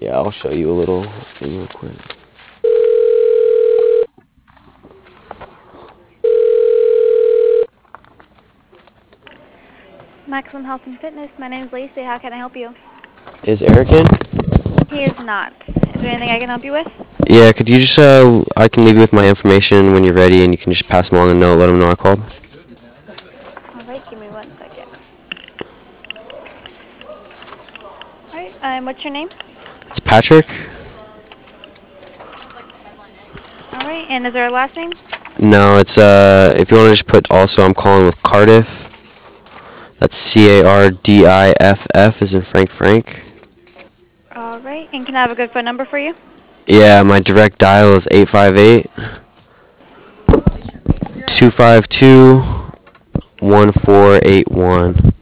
Yeah, I'll show you a little thing real quick. Maximum Health and Fitness. My name is Lacey. How can I help you? Is Eric in? He is not. Is there anything I can help you with? Yeah, could you just, I can leave you with my information when you're ready, and you can just pass him along a note, let him know I called. All right, give me 1 second. All right, what's your name? It's Patrick? All right, and is there a last name? No, it's, if you want to just put also, I'm calling with Cardiff. That's Cardiff, as in Frank. All right, and can I have a good phone number for you? Yeah, my direct dial is 858-252-1481.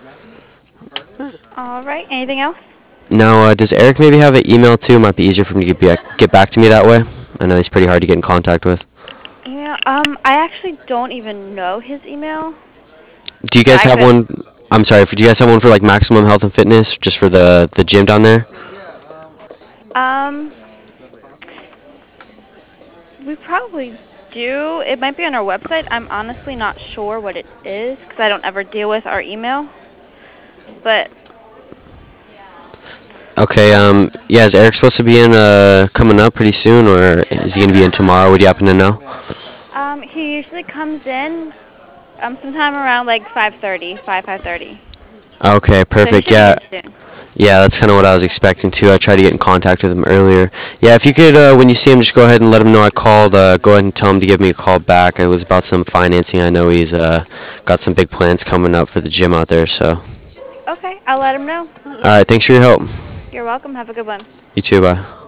All right, anything else? Now, does Eric maybe have an email too? Might be easier for him to get back to me that way. I know he's pretty hard to get in contact with. Yeah, I actually don't even know his email, Do you but guys I have could. one? I'm sorry. Do you guys have one for like Maximum Health and Fitness, just for the gym down there? Um, we probably do. It might be on our website. I'm honestly not sure what it is because I don't ever deal with our email. But Okay. Yeah. Is Eric supposed to be in coming up pretty soon, or is he gonna be in tomorrow? Would you happen to know? he usually comes in sometime around like 5:30, 5:30. Okay. So he Perfect. should be Yeah. in soon. Yeah, that's kind of what I was expecting too. I tried to get in contact with him earlier. Yeah, if you could, when you see him, just go ahead and let him know I called. Go ahead and tell him to give me a call back. It was about some financing. I know he's got some big plans coming up for the gym out there. So, Okay, I'll let him know. all right, thanks for your help. You're welcome. Have a good one. You too. Bye.